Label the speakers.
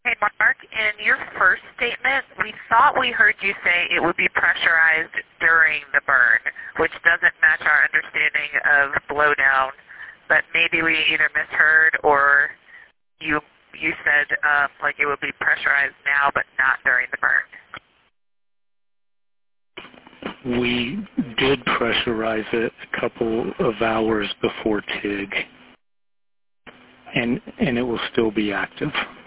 Speaker 1: Hey, Mark, in your first statement, we thought we heard you say it would be pressurized during the burn, which doesn't match our understanding of blowdown, but maybe we either misheard or you said like it would be pressurized now but not during the burn.
Speaker 2: We did pressurize it a couple of hours before TIG, and it will still be active.